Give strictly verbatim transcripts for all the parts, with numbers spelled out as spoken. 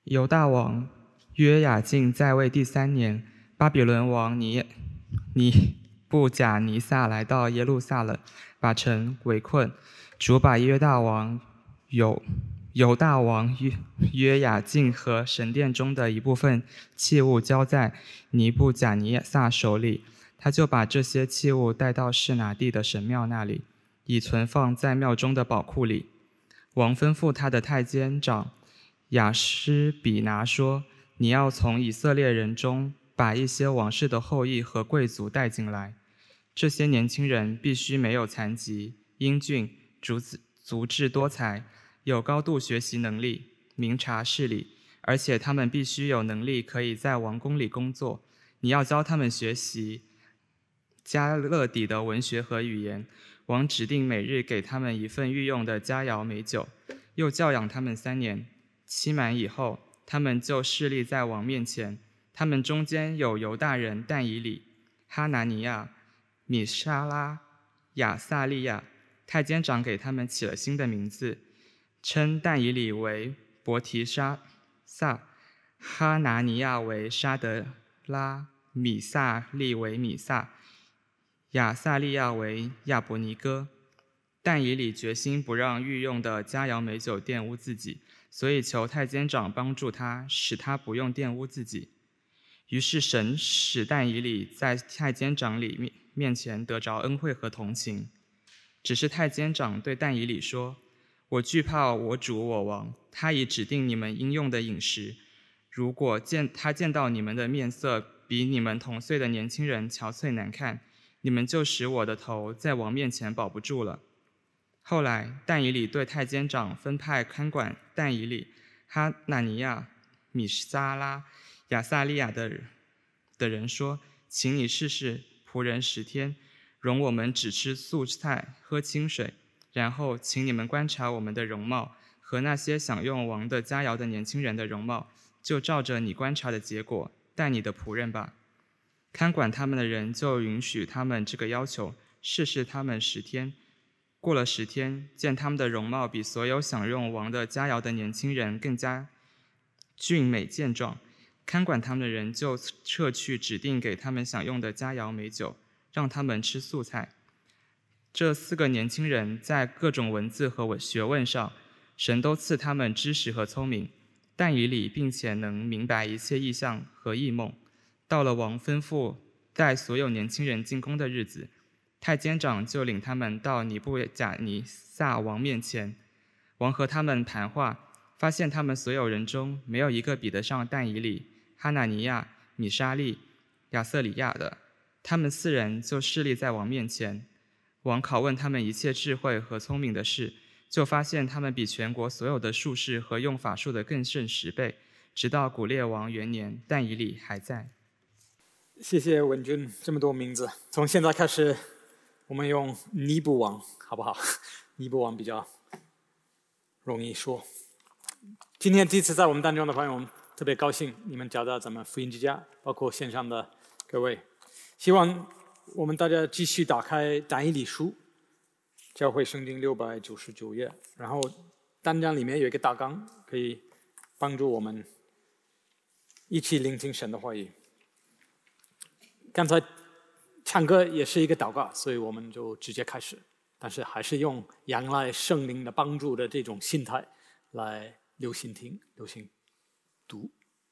犹大王约雅敬在位第三年，巴比伦王尼尼布甲尼撒来到耶路撒冷，把城围困。主把约大王犹犹大王约约雅敬和神殿中的一部分器物交在尼布甲尼撒手里，他就把这些器物带到示拿地的神庙那里，已存放在庙中的宝库里。王吩咐他的太监长雅施比拿说：“你要从以色列人中把一些王室的后裔和贵族带进来。这些年轻人必须没有残疾、英俊、足足智多才，有高度学习能力，明察事理，而且他们必须有能力可以在王宫里工作。你要教他们学习加勒底的文学和语言。王指定每日给他们一份御用的佳肴美酒，又教养他们三年。期满以后，他们就侍立在王面前。他们中间有犹大人但以理、哈拿尼亚、米沙拉、亚撒利亚。太监长给他们起了新的名字，称但以理为伯提沙撒，哈拿尼亚为沙德拉，米撒利为米撒，亚撒利亚为亚伯尼哥。但以理决心不让御用的佳肴美酒玷污自己，所以求太监长帮助他，使他不用玷污自己。于是神使但以理在太监长里面前得着恩惠和同情。只是太监长对但以理说：“我惧怕我主我王，他已指定你们应用的饮食。如果见他见到你们的面色比你们同岁的年轻人憔悴难看，你们就使我的头在王面前保不住了。”后来但以理对太监长分派看管但以理、哈纳尼亚、米沙拉、亚撒利亚的的人说：“请你试试仆人十天，容我们只吃素菜，喝清水，然后请你们观察我们的容貌和那些享用王的佳肴的年轻人的容貌，就照着你观察的结果待你的仆人吧。”看管他们的人就允许他们这个要求，试试他们十天。过了十天，见他们的容貌比所有享用王的佳肴的年轻人更加俊美健壮，看管他们的人就撤去指定给他们享用的佳肴美酒，让他们吃素菜。这四个年轻人在各种文字和学问上，神都赐他们知识和聪明，但以理并且能明白一切异象和异梦。到了王吩咐带所有年轻人进宫的日子，太监长就领他们到尼布甲尼撒王面前。王和他们谈话，发现他们所有人中没有一个比得上但以理、哈拿尼亚、米沙利、亚瑟里亚的。他们四人就侍立在王面前。王拷问他们一切智慧和聪明的事，就发现他们比全国所有的术士和用法术的更胜十倍。直到古列王元年，但以理还在。 谢谢文君，这么多名字。从现在开始，我们用尼布王，好不好？尼布王比较容易说。今天第一次在我们当中的朋友，我们特别高兴你们找到咱们福音之家，包括线上的各位。希望我们大家继续打开但以理书，教会圣经六百九十九页，然后单章里面有一个大纲，可以帮助我们一起聆听神的话语。刚才唱歌也是一个祷告，所以我们就直接开始，但是还是用仰赖圣灵的帮助的这种心态来留心听、留心读。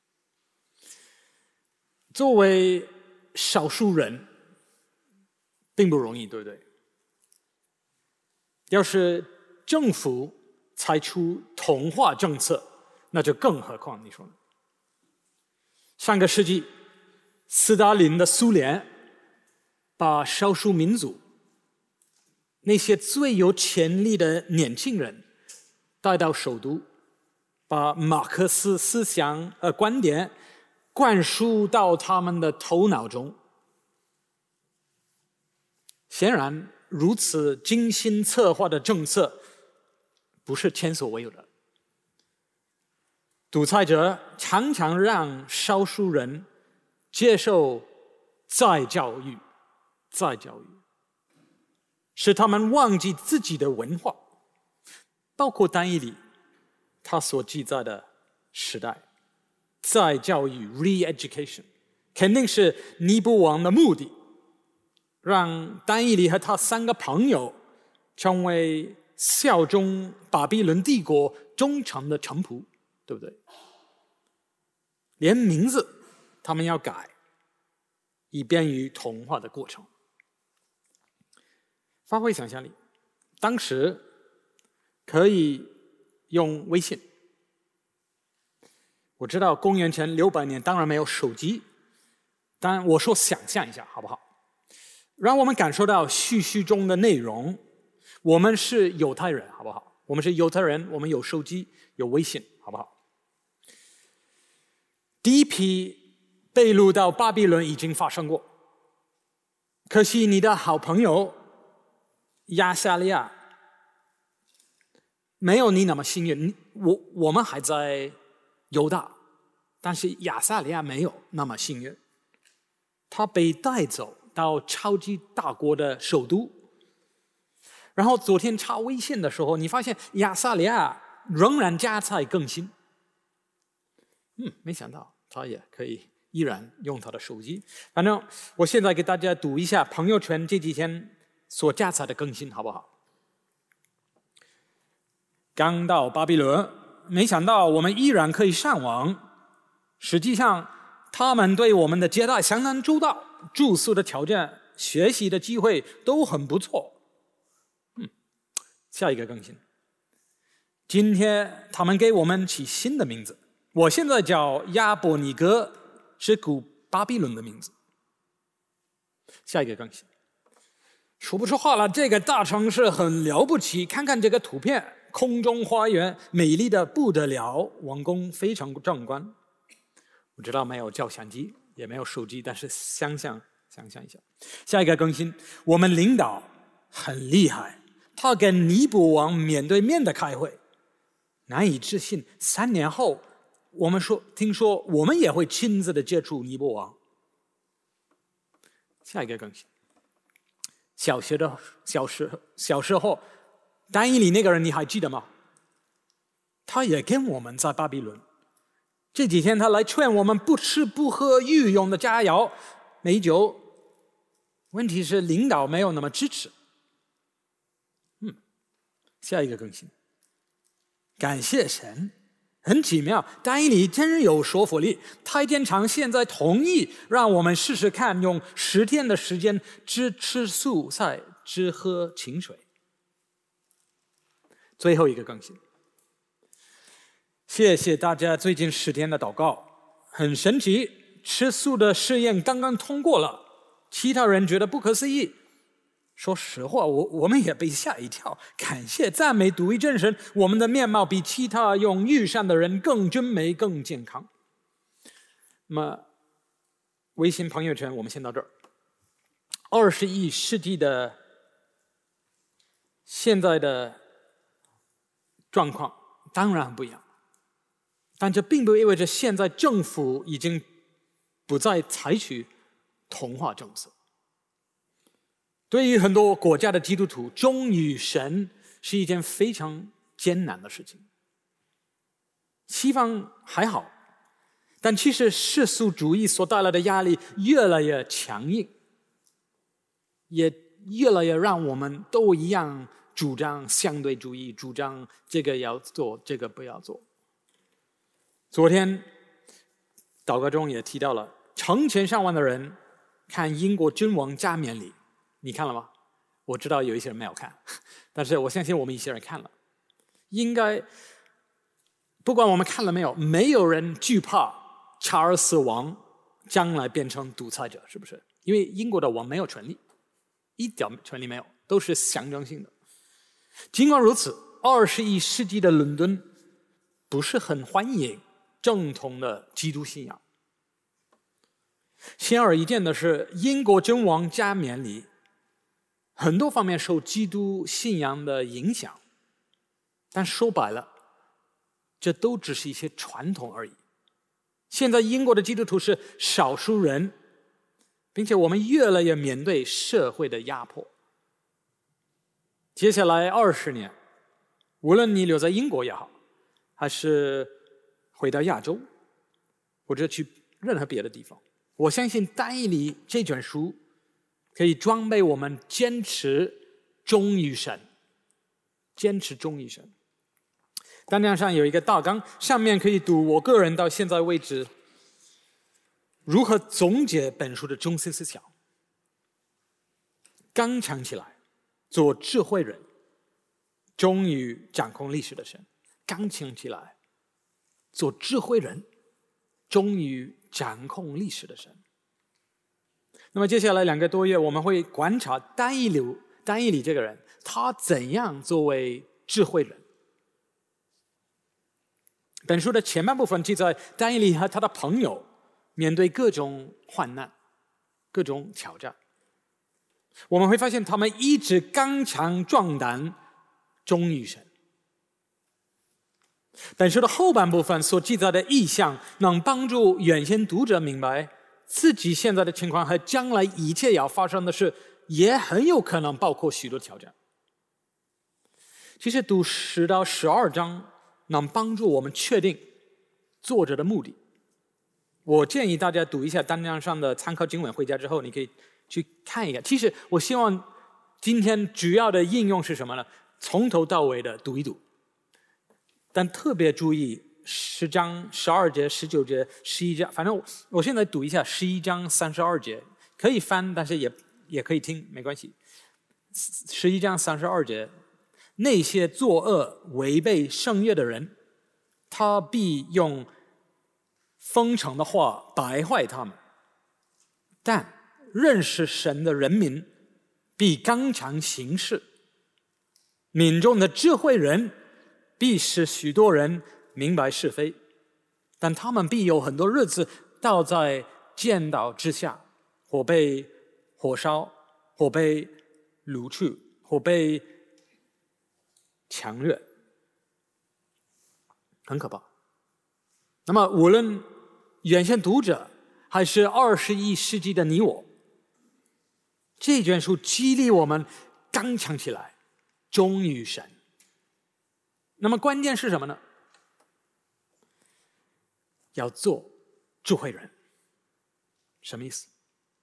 作为少数人，并不容易，对不对？要是政府采取同化政策，那就更何况，你说呢？上个世纪，斯大林的苏联把少数民族那些最有潜力的年轻人带到首都，把马克思思想呃观点灌输到他们的头脑中。显然，如此精心策划的政策不是前所未有的。独裁者常常让少数人接受再教育，再教育，使他们忘记自己的文化，包括但以理他所记载的时代。 再教育 re-education， 肯定是尼布王的目的，让但以理和他三个朋友成为效忠巴比伦帝国忠诚的臣仆，对不对？连名字他们要改，以便于同化的过程。发挥想象力，当时可以用微信。我知道公元前六百年当然没有手机，但我说想象一下好不好？让我们感受到叙叙中的内容。我们是犹太人，好不好？我们是犹太人，我们有手机，有微信，好不好？第一批被掳到巴比伦已经发生过，可惜你的好朋友亚撒利亚没有你那么幸运。我我们还在犹大，但是亚撒利亚没有那么幸运，他被带走到超级大国的首都。然后昨天查微信的时候，你发现亚撒利亚仍然加菜更新。嗯，没想到他也可以依然用他的手机。反正我现在给大家读一下朋友圈这几天所加菜的更新，好不好？刚到巴比伦，没想到我们依然可以上网。实际上，他们对我们的接待相当周到，住宿的条件、学习的机会都很不错。嗯，下一个更新。今天他们给我们起新的名字，我现在叫亚伯尼哥，是古巴比伦的名字。下一个更新。说不出话了，这个大城市很了不起，看看这个图片。空中花园美丽的不得了，王宫非常壮观。我知道没有照相机，也没有手机，但是想象想象一下。下一个更新，我们领导很厉害，他跟尼布王面对面的开会，难以置信。三年后，我们说听说我们也会亲自的接触尼布王。下一个更新，小学的小时小时候。但以理那个人你还记得吗？他也跟我们在巴比伦。这几天他来劝我们不吃不喝御用的佳肴美酒，问题是领导没有那么支持。嗯，下一个更新。感谢神，很奇妙，但以理真有说服力。太监长现在同意让我们试试看，用十天的时间只吃素菜，只喝清水。最后一个更新，谢谢大家最近十天的祷告，很神奇，吃素的试验刚刚通过了，其他人觉得不可思议。说实话，我我们也被吓一跳。感谢赞美独一真神，我们的面貌比其他用御膳的人更真美、更健康。那么，微信朋友圈我们先到这儿。二十一世纪的现在的状况当然很不一样，但这并不意味着现在政府已经不再采取同化政策。对于很多国家的基督徒，忠于神是一件非常艰难的事情。西方还好，但其实世俗主义所带来的压力越来越强硬，也越来越让我们都一样主张相对主义，主张这个要做，这个不要做。昨天祷告中也提到了，成千上万的人看英国君王加冕礼，你看了吗？我知道有一些人没有看，但是我相信我们一些人看了。应该不管我们看了没有，没有人惧怕查尔斯王将来变成独裁者，是不是？因为英国的王没有权利，一点权利没有，都是象征性的。尽管如此，二十一世纪的伦敦不是很欢迎正统的基督信仰。显而易见的是，英国君王加冕礼很多方面受基督信仰的影响，但说白了，这都只是一些传统而已。现在英国的基督徒是少数人，并且我们越来越面对社会的压迫。接下来二十年，无论你留在英国也好，还是回到亚洲， 或者去任何别的地方。我相信但以理这卷书可以装备我们坚持忠于神，坚持忠于神。单张上有一个大纲，上面可以读我个人到现在为止如何总结本书的中心思想：刚强起来，做智慧人，忠于掌控历史的神。刚强起来，做智慧人，忠于掌控历史的神。那么接下来两个多月，我们会观察但以理但以理这个人，他怎样作为智慧人。本书的前半部分记载但以理和他的朋友面对各种患难、各种挑战，我们会发现他们一直刚强壮胆，忠于神。本书的后半部分所记载的意象，能帮助原先读者明白自己现在的情况和将来一切要发生的事，也很有可能包括许多挑战。其实读十到十二章能帮助我们确定作者的目的。我建议大家读一下单张上的参考经文，回家之后你可以去看一看。其实我希望今天主要的应用是什么呢？从头到尾的读一读，但特别注意十章、十二节、十九节、十一章。反正我现在读一下十一章三十二节，可以翻，但是也也可以听，没关系。十一章三十二节，那些作恶违背圣约的人，他必用风尘的话败坏他们；但认识神的人民必刚强行事。民众的智慧人必使许多人明白是非，但他们必有很多日子倒在剑刀之下，或被火烧，或被掳去，或被强掠，很可怕。那么无论原先读者还是二十一世纪的你我，这卷书激励我们刚强起来，忠于神。那么关键是什么呢？要做智慧人。什么意思？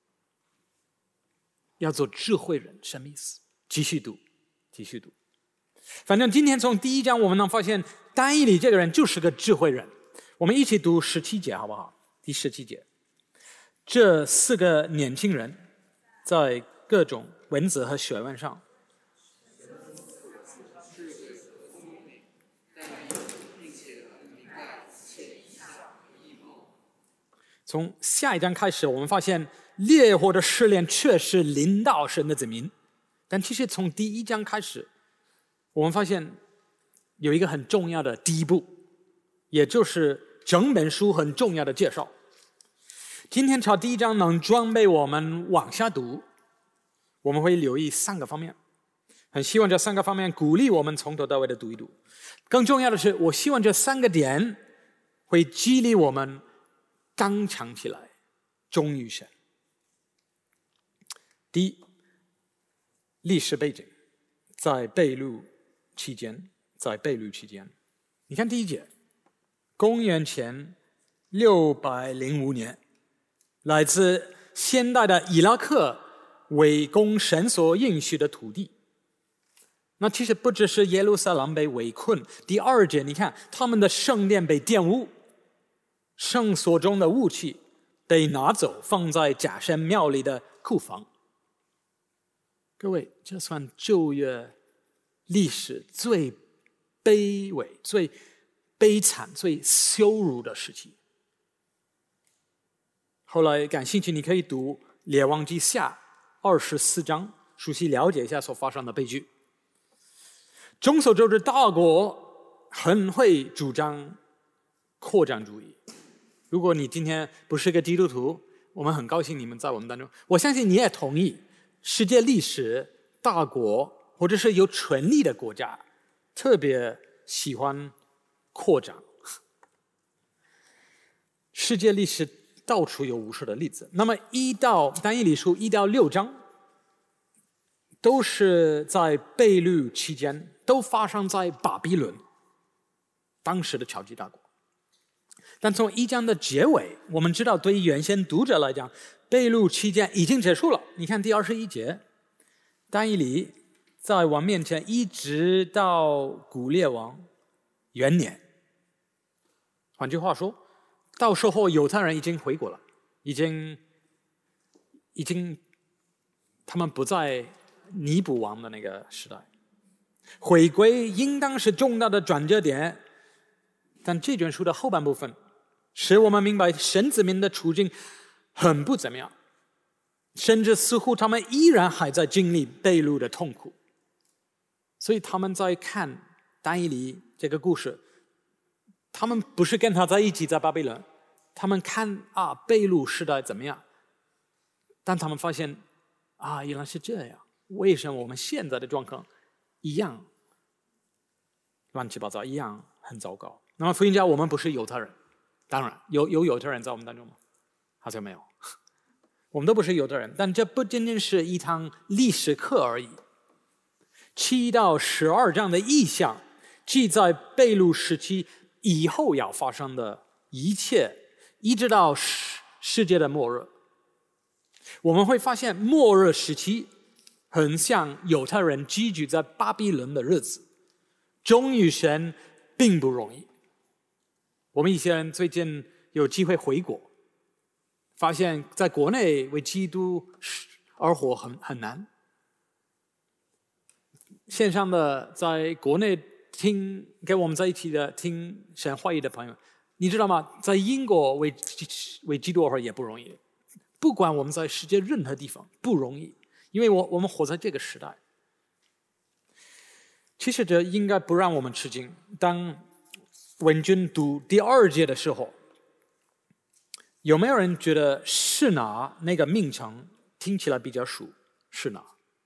要做智慧人，什么意思？继续读，继续读。反正今天从第一章我们能发现但以理这个人就是个智慧人。我们一起读十七节好不好？第十七节，这四个年轻人在各种文字和学问上从下一章开始，我们发现烈火的试炼确实临到神的子民，但其实从第一章开始，我们发现有一个很重要的第一步，也就是整本书很重要的介绍。今天朝第一章能装备我们往下读，我们会留意三个方面，很希望这三个方面鼓励我们从头到尾的读一读。更重要的是，我希望这三个点会激励我们刚强起来，忠于神。第一，历史背景，在被掳期间，在被掳期间，你看第一节，公元前六百零五年，来自现代的伊拉克围攻神所应许的土地。那其实不只是耶路撒冷被围困，第二节你看他们的圣殿被玷污，圣所中的武器被拿走，放在假神庙里的库房。各位，这算旧约历史最卑微、最悲惨、最羞辱的时期。后来感兴趣，你可以读《列王记下》二十四章，熟悉了解一下所发生的悲剧。众所周知，大国很会主张扩张主义。如果你今天不是个基督徒，我们很高兴你们在我们当中。我相信你也同意，世界历史大国或者是有权力的国家特别喜欢扩张。世界历史到处有无数的例子。那么一到但以理书一到六章都是在被掳期间，都发生在巴比伦，当时的超级大国。 但从一章的结尾，我们知道对于原先读者来讲，被掳期间已经结束了。你看第二十一节，但以理在王面前一直到古列王元年。换句话说，到时候犹太人已经回国了，已经已经他们不在尼布王的那个时代。回归应当是重大的转折点，但这卷书的后半部分使我们明白神子民的处境很不怎么样，甚至似乎他们依然还在经历被掳的痛苦。所以他们在看但以理这个故事，他们不是跟他在一起在巴比伦，他们看啊被掳时代怎么样，但他们发现啊原来是这样，为什么我们现在的状况一样乱七八糟，一样很糟糕。那么福音家我们不是犹太人，当然有有犹太人在我们当中吗？好像没有，我们都不是犹太人，但这不仅仅是一堂历史课而已。七到十二章的意象记载被掳时期以后要发生的一切，一直到世世界的末日。我们会发现末日时期很像犹太人居住在巴比伦的日子，忠于神并不容易。我们一些人最近有机会回国，发现在国内为基督而活很很难。线上的在国内听跟我们在一起的听神话语的朋友，你知道吗？在英国为为基督而活也不容易，不管我们在世界任何地方不容易，因为我我们活在这个时代。其实这应该不让我们吃惊。当文君读第二节的时候，有没有人觉得示拿那个名称听起来比较熟？示拿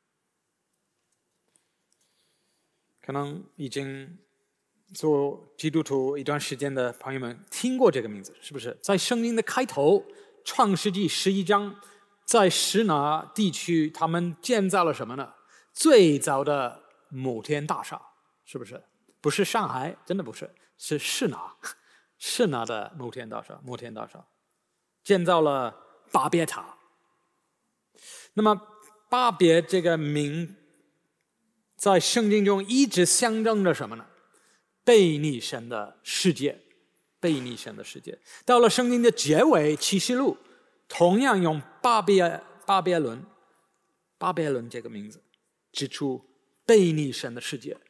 可能已经做基督徒一段时间的朋友们听过这个名字，是不是？在圣经的开头，创世纪十一章，在示拿地区他们建造了什么呢？最早的摩天大厦，是不是？不是上海，真的不是，是示拿，示拿的摩天大厦，摩天大厦建造了巴别塔。那么巴别这个名在圣经中一直象征着什么呢？悖逆神的世界，悖逆神的世界。到了圣经的结尾，启示录同样用巴别巴别伦巴别伦这个名字指出悖逆神的世界。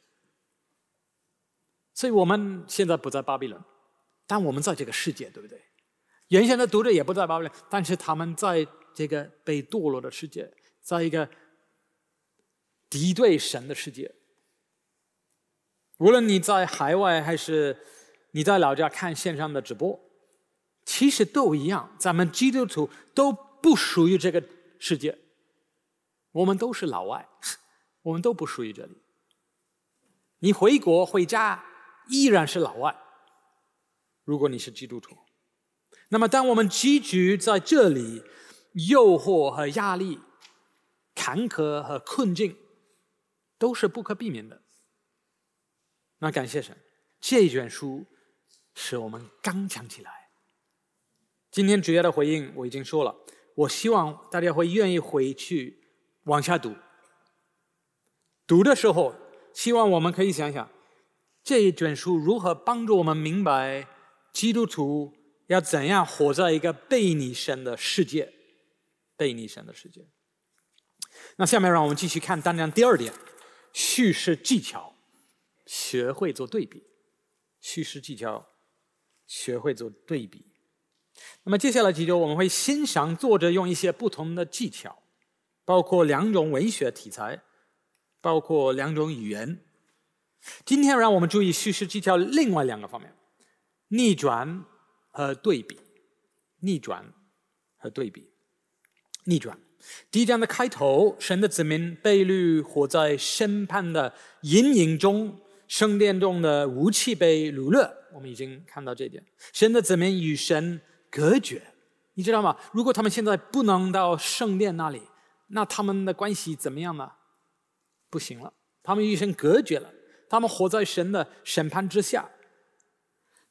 所以我们现在不在巴比伦，但我们在这个世界，对不对？原先的读者也不在巴比伦，但是他们在这个被堕落的世界，在一个敌对神的世界。无论你在海外还是你在老家看线上的直播，其实都一样，咱们基督徒都不属于这个世界，我们都是老外，我们都不属于这里。你回国回家依然是老外，如果你是基督徒。那么当我们居住在这里，诱惑和压力、坎坷和困境都是不可避免的。那感谢神，这卷书使我们刚强起来。今天主要的回应我已经说了，我希望大家会愿意回去往下读。读的时候，希望我们可以想想，这一卷书如何帮助我们明白基督徒要怎样活在一个悖逆神的世界，悖逆神的世界。那下面让我们继续看单章第二点，叙事技巧，学会做对比。叙事技巧，学会做对比。那么接下来几周我们会欣赏作者用一些不同的技巧，包括两种文学题材，包括两种语言。今天让我们注意叙事技巧另外两个方面，逆转和对比。逆转和对比。逆转，第一章的开头，神的子民被掳，活在审判的阴影中，圣殿中的武器被掳掠，我们已经看到这点。神的子民与神隔绝，你知道吗？如果他们现在不能到圣殿那里，那他们的关系怎么样呢？不行了，他们与神隔绝了，他们活在神的审判之下。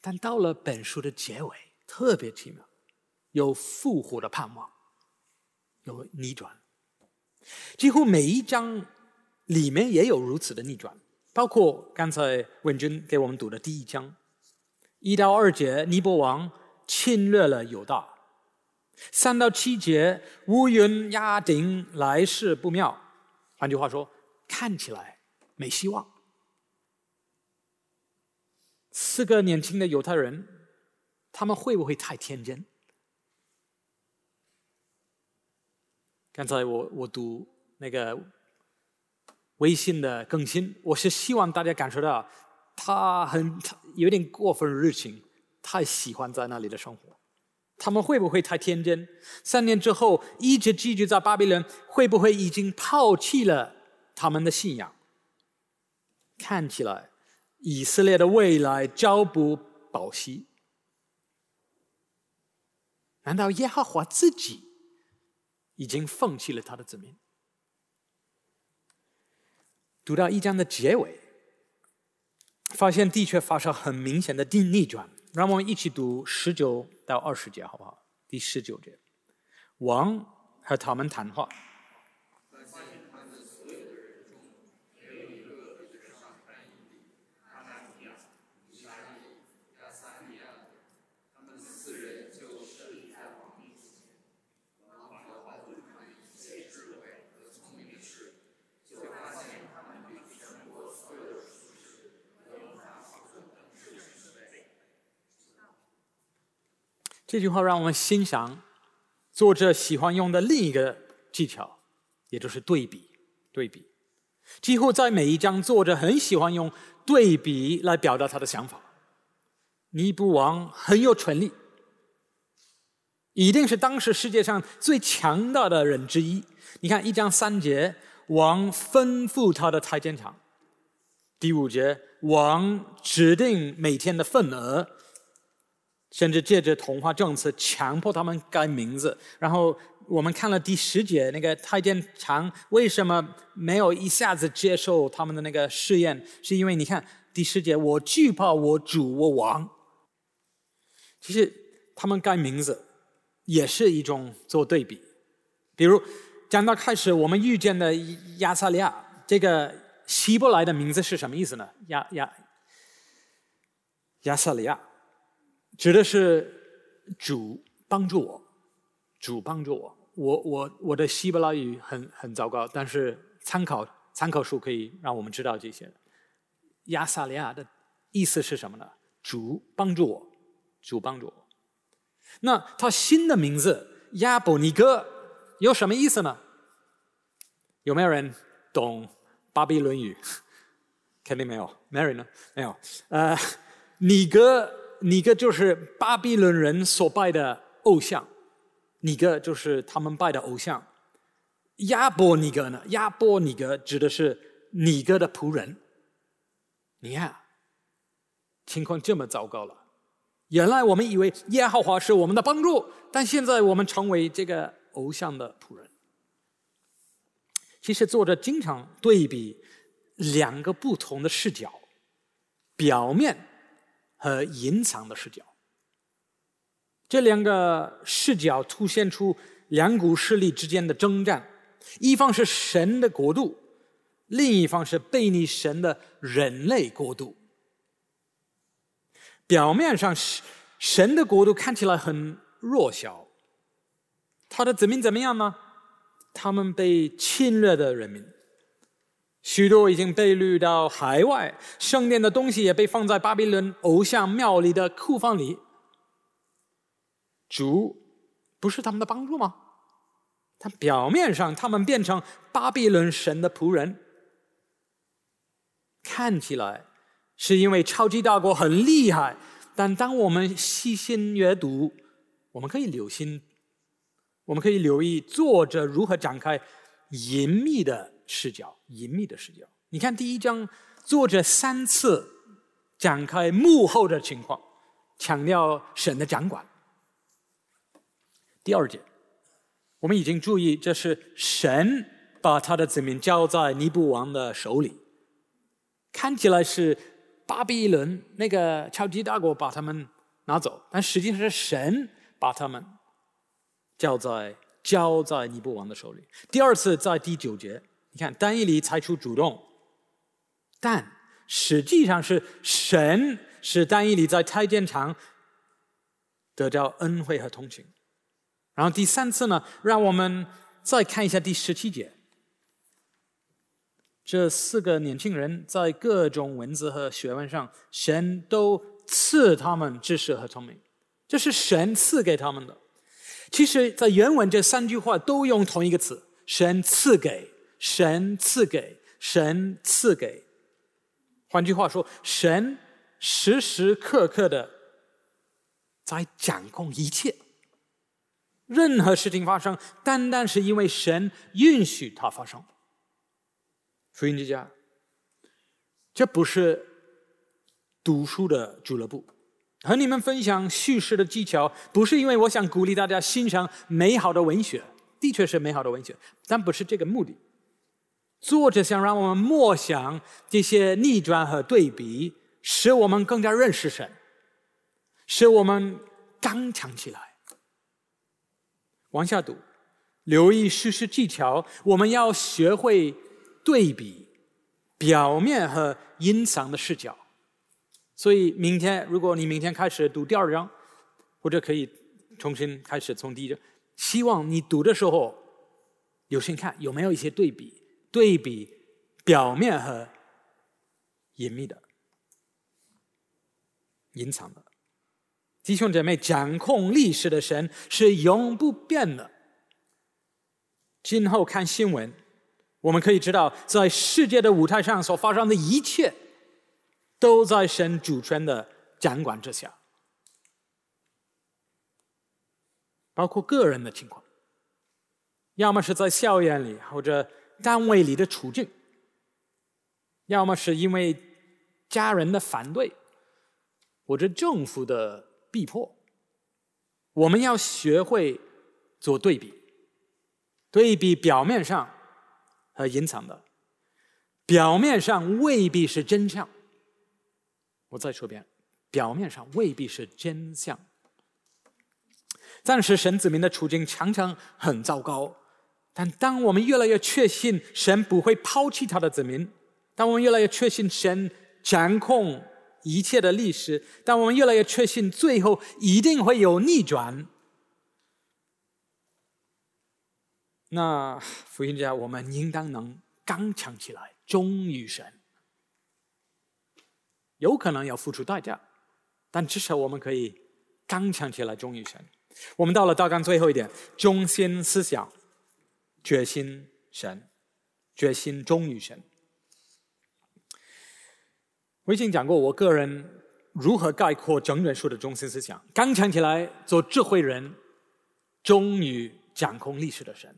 但到了本书的结尾，特别奇妙，有复活的盼望，有逆转。几乎每一章里面也有如此的逆转，包括刚才文君给我们读的第一章，一到二节，尼波王侵略了犹大；三到七节，乌云压顶，来势不妙。换句话说，看起来没希望。四个年轻的犹太人，他们会不会太天真？刚才我我读那个微信的更新，我是希望大家感受到他很他有点过分热情，太喜欢在那里的生活。他们会不会太天真？三年之后一直寄居在巴比伦，会不会已经抛弃了他们的信仰？看起来以色列的未来朝不保夕。难道耶和华自己已经放弃了他的子民？读到一章的结尾，发现的确发生很明显的逆转。让我们一起读十九到二十节好不好？第十九节，王和他们谈话。这句话让我们欣赏作者喜欢用的另一个技巧，也就是对比。对比，几乎在每一章，作者很喜欢用对比来表达他的想法。尼布王很有权力，一定是当时世界上最强大的人之一。你看一章三节，王吩咐他的太监长；第五节，王指定每天的份额，甚至借着同化政策强迫他们改名字。然后我们看了第十节，那个太监长为什么没有一下子接受他们的那个试验，是因为你看第十节，我惧怕我主我王。其实他们改名字也是一种做对比。比如讲到开始我们遇见的亚撒利亚，这个希伯来的名字是什么意思呢？亚亚亚撒利亚指的是主帮助我，主帮助我。我我我的希伯来语很很糟糕，但是参考参考书可以让我们知道这些。亚撒利亚的意思是什么呢？主帮助我，主帮助我。那他新的名字亚伯尼哥有什么意思呢？有没有人懂巴比伦语？肯定没有。Mary 呢？没有。呃，尼哥。尼哥就是巴比伦人所拜的偶像，尼哥就是他们拜的偶像。亚伯尼哥呢？亚伯尼哥指的是尼哥的仆人。你看，情况这么糟糕了。原来我们以为耶和华是我们的帮助，但现在我们成为这个偶像的仆人。其实作者经常对比两个不同的视角，表面和隐藏的视角。这两个视角凸显出两股势力之间的征战，一方是神的国度，另一方是悖逆神的人类国度。表面上神的国度看起来很弱小，他的子民怎么样呢？他们被侵略的人民，许多已经被掳到海外，圣殿的东西也被放在巴比伦偶像庙里的库房里。主不是他们的帮助吗？但表面上他们变成巴比伦神的仆人，看起来是因为超级大国很厉害，但当我们细心阅读，我们可以留心，我们可以留意作者如何展开隐秘的视角。隐秘的视角，你看第一章，作者三次展开幕后的情况，强调神的掌管。第二节，我们已经注意，这是神把他的子民交在尼布王的手里，看起来是巴比伦那个超级大国把他们拿走，但实际上是神把他们交在交在尼布王的手里。第二次在第九节，你看但以理采取主动，但实际上是神使但以理在太监长得到恩惠和同情。然后第三次呢，让我们再看一下第十七节。这四个年轻人在各种文字和学问上，神都赐他们知识和聪明，这是神赐给他们的。其实在原文这三句话都用同一个词，神赐给，神赐给，神赐给。换句话说，神时时刻刻的在掌控一切，任何事情发生单单是因为神允许它发生。福音之家，这不是读书的俱乐部，和你们分享叙事的技巧，不是因为我想鼓励大家欣赏美好的文学，的确是美好的文学，但不是这个目的。作者想让我们默想这些逆转和对比，使我们更加认识神，使我们刚强起来。往下读，留意叙事技巧，我们要学会对比表面和隐藏的视角。所以明天，如果你明天开始读第二章，或者可以重新开始从第一章，希望你读的时候有心看有没有一些对比，对比表面和隐秘的、隐藏的。弟兄姐妹，掌控历史的神是永不变的。今后看新闻，我们可以知道，在世界的舞台上所发生的一切，都在神主权的掌管之下，包括个人的情况，要么是在校园里或者单位里的处境，要么是因为家人的反对，或者政府的逼迫。我们要学会做对比，对比表面上和隐藏的，表面上未必是真相。我再说一遍，表面上未必是真相。但是神子民的处境常常很糟糕，但当我们越来越确信神不会抛弃他的子民，当我们越来越确信神掌控一切的历史，当我们越来越确信最后一定会有逆转，那福音家我们应当能刚强起来，忠于神。有可能要付出代价，但至少我们可以刚强起来，忠于神。我们到了大纲最后一点，中心思想，决心神，决心忠于神。我已经讲过我个人如何概括整本书的中心思想：刚强起来，做智慧人，忠于掌控历史的神。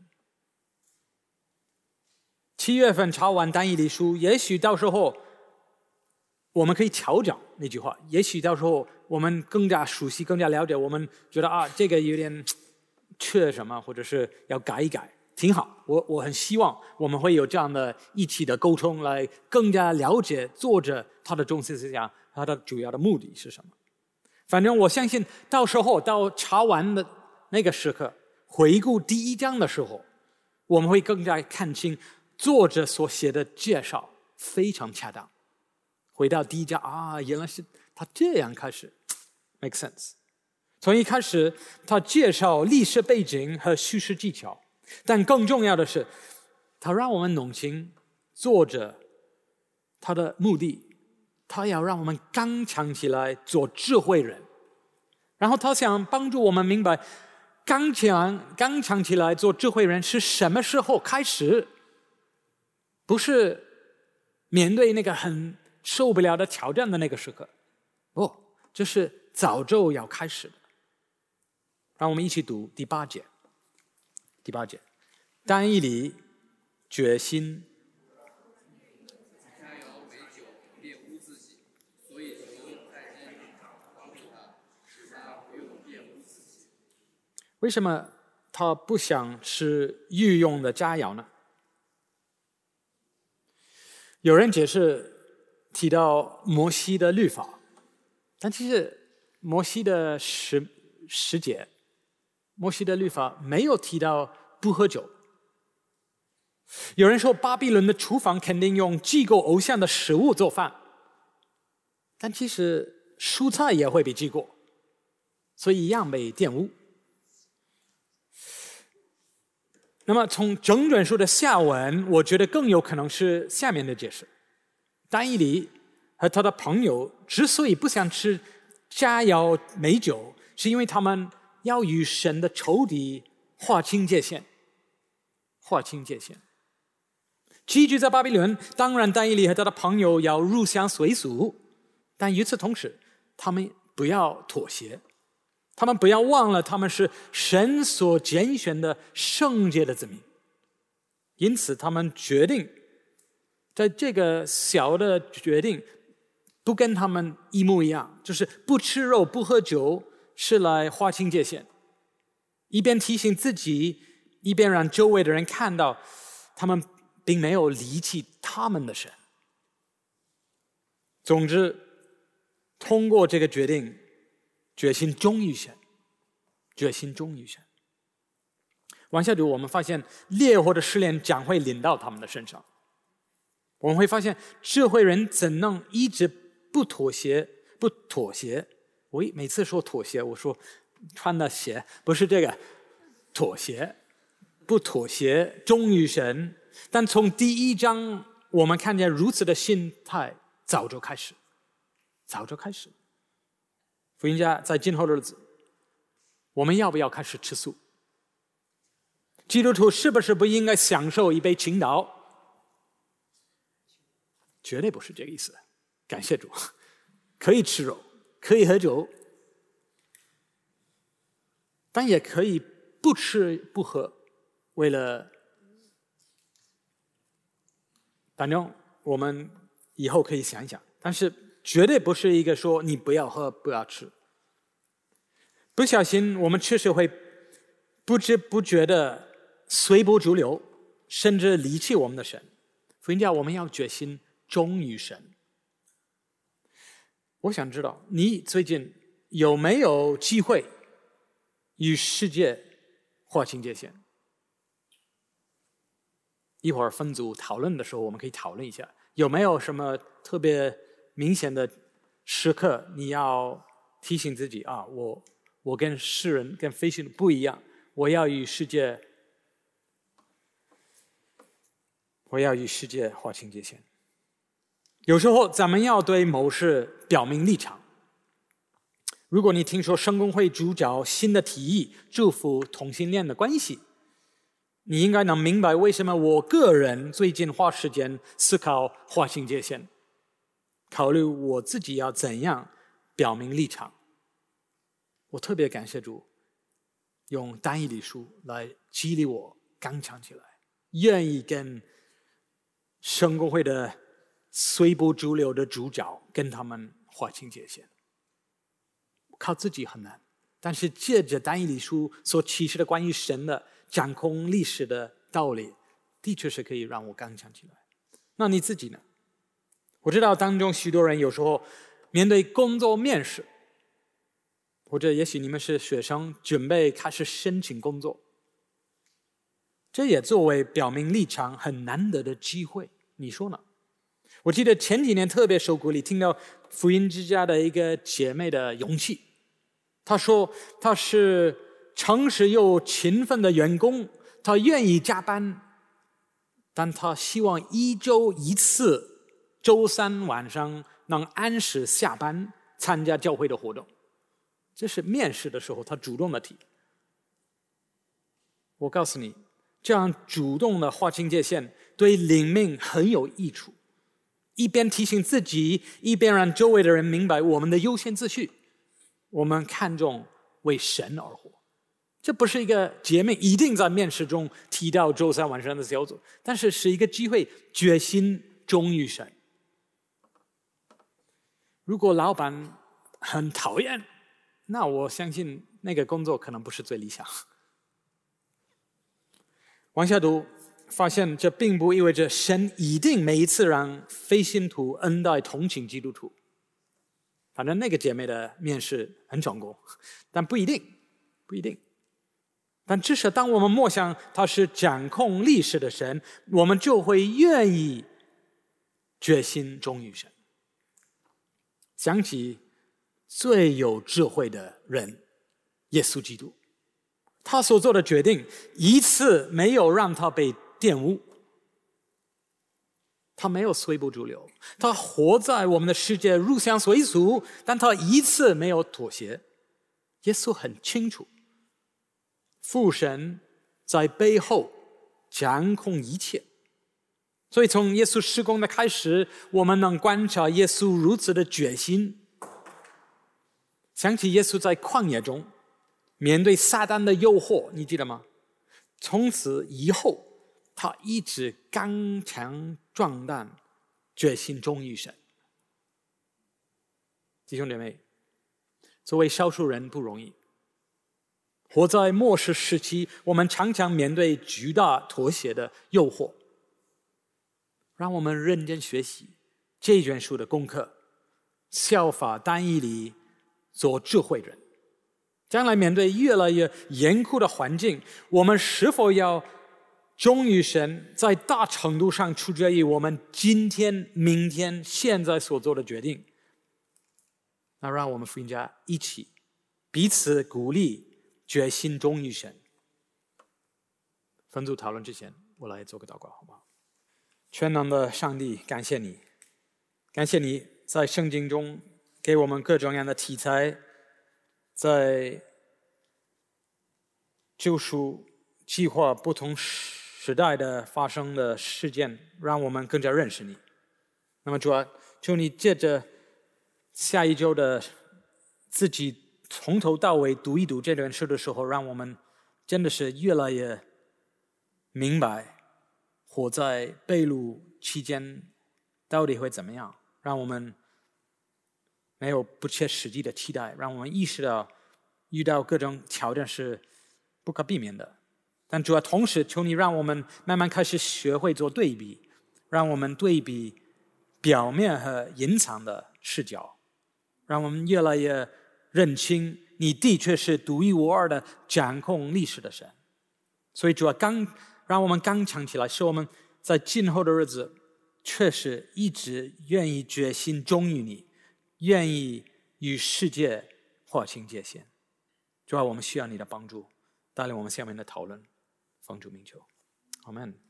七月份查完但以理书，也许到时候我们可以调整那句话，也许到时候我们更加熟悉，更加了解，我们觉得啊，这个有点缺什么，或者是要改一改，挺好。我我很希望我们会有这样的一起的沟通，来更加了解作者他的中心思想，他的主要的目的是什么。反正我相信，到时候到查完的那个时刻，回顾第一章的时候，我们会更加看清作者所写的介绍非常恰当。回到第一章啊，原来是他这样开始 ，make sense。从一开始，他介绍历史背景和叙事技巧，但更重要的是，他让我们弄清作者他的目的，他要让我们刚强起来，做智慧人。然后他想帮助我们明白，刚强刚强起来做智慧人是什么时候开始，不是面对那个很受不了的挑战的那个时刻，不，这是早就要开始的。让我们一起读第八节。第八节，但以理决心为什么他不想吃御用的佳肴呢？有人解释提到摩西的律法，但其实摩西的十十节，摩西的律法没有提到不喝酒。有人说巴比伦的厨房肯定用祭过偶像的食物做饭，但其实蔬菜也会被祭过，所以一样被玷污。那么从整卷书的下文，我觉得更有可能是下面的解释：但以理和他的朋友之所以不想吃佳肴美酒，是因为他们要与神的仇敌划清界限，划清界限。寄居在巴比伦，当然但以理和他的朋友要入乡随俗，但与此同时，他们不要妥协，他们不要忘了他们是神所拣选的圣洁的子民。因此他们决定在这个小的决定不跟他们一模一样，就是不吃肉不喝酒，是来划清界限，一边提醒自己，一边让周围的人看到他们并没有离弃他们的神。总之，通过这个决定，决心忠于神，决心忠于神。往下读，我们发现烈火的试炼将会临到他们的身上。我们会发现智慧人怎能一直不妥协不妥协我每次说妥协，我说穿的鞋不是这个妥协，不妥协，忠于神。但从第一章我们看见如此的心态早就开始，早就开始。福音家在今后的日子，我们要不要开始吃素？基督徒是不是不应该享受一杯青岛？绝对不是这个意思，感谢主，可以吃肉，可以喝酒，但也可以不吃不喝，为了反正我们以后可以想一想，但是绝对不是一个说你不要喝不要吃。不小心我们确实会不知不觉的随波逐流，甚至离弃我们的神。福音家，我们要决心忠于神。我想知道你最近有没有机会与世界划清界限？一会儿分组讨论的时候，我们可以讨论一下，有没有什么特别明显的时刻，你要提醒自己啊，我我跟世人、跟非信不一样，我要与世界，我要与世界划清界限。有时候咱们要对某事表明立场。如果你听说圣公会主角新的提议祝福同性恋的关系，你应该能明白为什么我个人最近花时间思考划清界限，考虑我自己要怎样表明立场。我特别感谢主用但以理书来激励我刚强起来，愿意跟圣公会的随波逐流的主角跟他们划清界限。靠自己很难，但是借着但以理书所启示的关于神的掌控历史的道理，的确是可以让我刚强起来。那你自己呢？我知道当中许多人有时候面对工作面试，或者也许你们是学生准备开始申请工作，这也作为表明立场很难得的机会，你说呢？我记得前几年特别受鼓励，听到福音之家的一个姐妹的勇气。她说她是诚实又勤奋的员工，她愿意加班，但她希望一周一次周三晚上能按时下班参加教会的活动。这是面试的时候她主动的提。我告诉你，这样主动的划清界限对领命很有益处，一边提醒自己，一边让周围的人明白我们的优先次序，我们看重为神而活。这不是一个姐妹一定在面试中提到周三晚上的小组，但是是一个机会，决心忠于神。如果老板很讨厌，那我相信那个工作可能不是最理想。往下读， 发现这并不意味着神一定每一次让非信徒恩待同情基督徒。反正那个姐妹的面试很成功，但不一定，不一定。但至少当我们默想他是掌控历史的神，我们就会愿意决心忠于神。想起最有智慧的人耶稣基督，他所做的决定一次没有让他被玷污，他没有随波逐流，他活在我们的世界入乡随俗，但他一次没有妥协。耶稣很清楚父神在背后掌控一切，所以从耶稣事工的开始，我们能观察耶稣如此的决心。想起耶稣在旷野中面对撒旦的诱惑，你记得吗？从此以后他一直刚强壮胆，决心忠于神。弟兄姐妹，作为少数人不容易，活在末世时期，我们常常面对巨大妥协的诱惑。让我们认真学习这卷书的功课，效法但以理，做智慧人。将来面对越来越严酷的环境，我们是否要忠于神，在大程度上取决于我们今天、明天、现在所做的决定。那让我们福音家一起彼此鼓励，决心忠于神。分组讨论之前，我来做个祷告，好不好？全能的上帝，感谢你，感谢你在圣经中给我们各种各样的题材，在救赎计划不同时代的发生的事件，让我们更加认识你。那么主啊，求你借着下一周的自己从头到尾读一读这段书的时候，让我们真的是越来越明白活在被掳期间到底会怎么样，让我们没有不切实际的期待，让我们意识到遇到各种挑战是不可避免的。但主要同时求你让我们慢慢开始学会做对比，让我们对比表面和隐藏的视角，让我们越来越认清你的确是独一无二的掌控历史的神。所以主要刚让我们刚强起来，使我们在今后的日子确实一直愿意决心忠于你，愿意与世界划清界限。主要我们需要你的帮助，带领我们下面的讨论，奉主名求，阿们。